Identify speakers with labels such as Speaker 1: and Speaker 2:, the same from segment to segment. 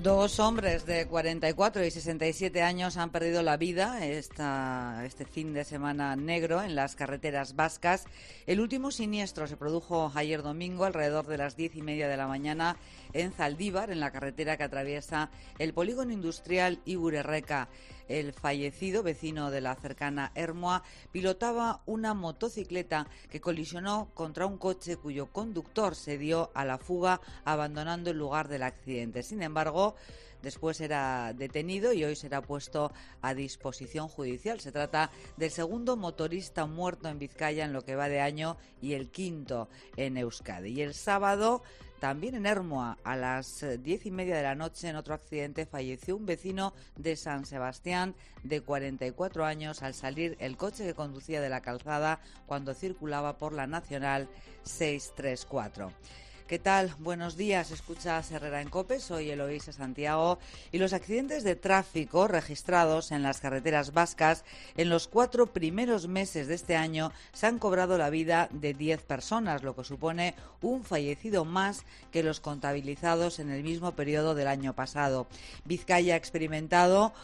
Speaker 1: Dos hombres de 44 y 67 años han perdido la vida este fin de semana negro en las carreteras vascas. El último siniestro se produjo ayer domingo alrededor de las 10:30 de la mañana en Zaldívar, en la carretera que atraviesa el polígono industrial Igurerreka. El fallecido, vecino de la cercana Ermua, pilotaba una motocicleta que colisionó contra un coche cuyo conductor se dio a la fuga, abandonando el lugar del accidente. Sin embargo, después era detenido y hoy será puesto a disposición judicial. Se trata del segundo motorista muerto en Vizcaya en lo que va de año y el quinto en Euskadi. Y el sábado, también en Ermua, a las 10:30 de la noche, en otro accidente, falleció un vecino de San Sebastián de 44 años al salir el coche que conducía de la calzada cuando circulaba por la Nacional 634. ¿Qué tal? Buenos días. Escuchas Herrera en COPE, soy Eloísa Santiago. Y los accidentes de tráfico registrados en las carreteras vascas en los 4 primeros meses de este año se han cobrado la vida de 10 personas, lo que supone un fallecido más que los contabilizados en el mismo periodo del año pasado. Vizcaya había experimentado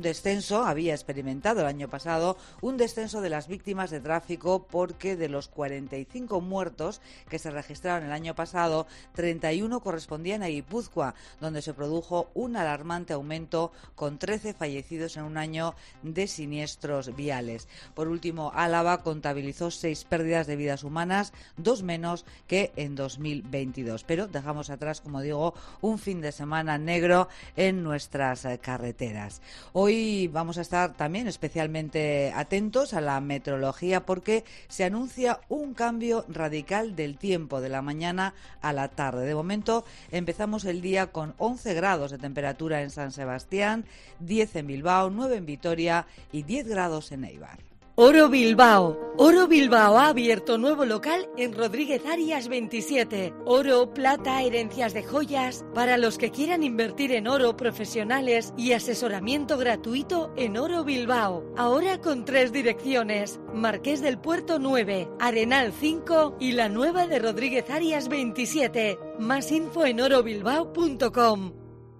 Speaker 1: el año pasado un descenso de las víctimas de tráfico, porque de los 45 muertos que se registraron el año pasado, 31 correspondían a Guipúzcoa, donde se produjo un alarmante aumento con 13 fallecidos en un año de siniestros viales. Por último, Álava contabilizó 6 pérdidas de vidas humanas, 2 menos que en 2022. Pero dejamos atrás, como digo, un fin de semana negro en nuestras carreteras. Hoy vamos a estar también especialmente atentos a la meteorología, porque se anuncia un cambio radical del tiempo de la mañana a la tarde. De momento empezamos el día con 11 grados de temperatura en San Sebastián, 10 en Bilbao, 9 en Vitoria y 10 grados en Eibar.
Speaker 2: Oro Bilbao. Oro Bilbao ha abierto nuevo local en Rodríguez Arias 27. Oro, plata, herencias de joyas. Para los que quieran invertir en oro, profesionales y asesoramiento gratuito en Oro Bilbao. Ahora con 3 direcciones: Marqués del Puerto 9, Arenal 5 y la nueva de Rodríguez Arias 27. Más info en orobilbao.com.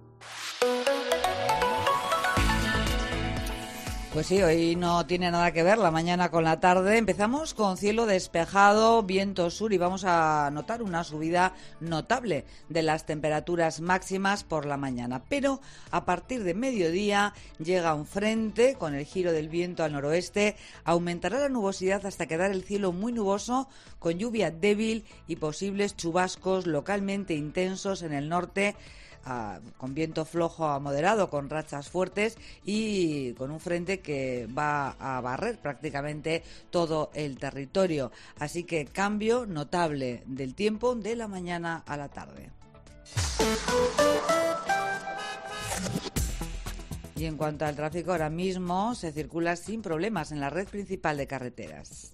Speaker 1: Pues sí, hoy no tiene nada que ver la mañana con la tarde. Empezamos con cielo despejado, viento sur, y vamos a notar una subida notable de las temperaturas máximas por la mañana. Pero a partir de mediodía llega un frente con el giro del viento al noroeste. Aumentará la nubosidad hasta quedar el cielo muy nuboso, con lluvia débil y posibles chubascos localmente intensos en el norte, con viento flojo a moderado, con rachas fuertes y con un frente que va a barrer prácticamente todo el territorio. Así que cambio notable del tiempo de la mañana a la tarde. Y en cuanto al tráfico, ahora mismo se circula sin problemas en la red principal de carreteras.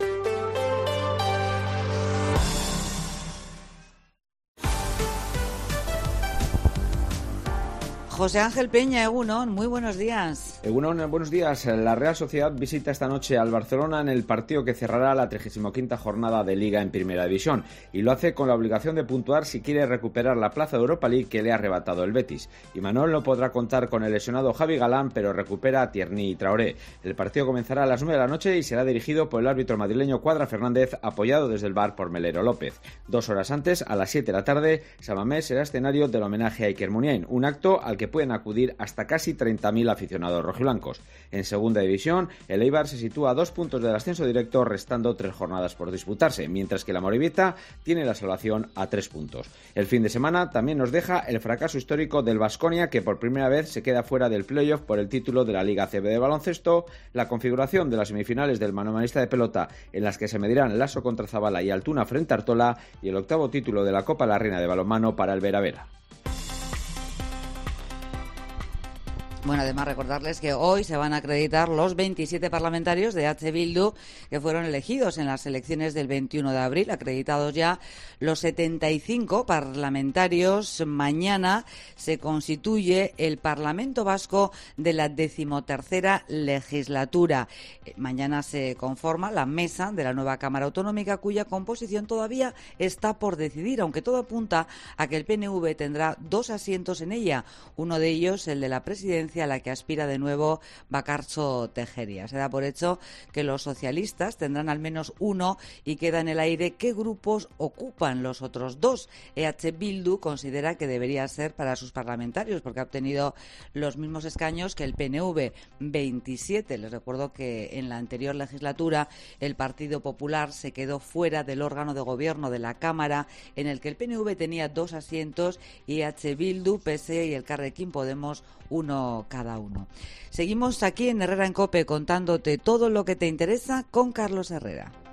Speaker 1: José Ángel Peña, Egunon, muy buenos días.
Speaker 3: Egunon, buenos días. La Real Sociedad visita esta noche al Barcelona en el partido que cerrará la 35ª jornada de Liga en Primera División, y lo hace con la obligación de puntuar si quiere recuperar la plaza de Europa League que le ha arrebatado el Betis. Imanol no podrá contar con el lesionado Javi Galán, pero recupera a Tierney y Traoré. El partido comenzará a las 9 de la noche y será dirigido por el árbitro madrileño Cuadra Fernández, apoyado desde el VAR por Melero López. 2 horas antes, a las 7 de la tarde, San Mamés será escenario del homenaje a Iker Muniain, un acto al que pueden acudir hasta casi 30.000 aficionados rojiblancos. En segunda división, el Eibar se sitúa a 2 puntos del ascenso directo, restando 3 jornadas por disputarse, mientras que la Amorebieta tiene la salvación a 3 puntos. El fin de semana también nos deja el fracaso histórico del Baskonia, que por primera vez se queda fuera del playoff por el título de la Liga ACB de baloncesto, la configuración de las semifinales del manomanista de pelota, en las que se medirán Lasso contra Zabala y Altuna frente a Artola, y el 8º título de la Copa La Reina de balonmano para el Vera Vera.
Speaker 1: Bueno, además recordarles que hoy se van a acreditar los 27 parlamentarios de H. Bildu que fueron elegidos en las elecciones del 21 de abril, acreditados ya los 75 parlamentarios. Mañana se constituye el Parlamento Vasco de la 13ª legislatura. Mañana se conforma la mesa de la nueva Cámara Autonómica, cuya composición todavía está por decidir, aunque todo apunta a que el PNV tendrá 2 asientos en ella, uno de ellos el de la presidencia, a la que aspira de nuevo Bakartxo Tejeria. Se da por hecho que los socialistas tendrán al menos uno y queda en el aire qué grupos ocupan los otros 2. EH Bildu considera que debería ser para sus parlamentarios porque ha obtenido los mismos escaños que el PNV, 27. Les recuerdo que en la anterior legislatura el Partido Popular se quedó fuera del órgano de gobierno de la Cámara, en el que el PNV tenía 2 asientos y EH Bildu, PSE y Elkarrekin Podemos uno cada uno. Seguimos aquí en Herrera en COPE contándote todo lo que te interesa con Carlos Herrera.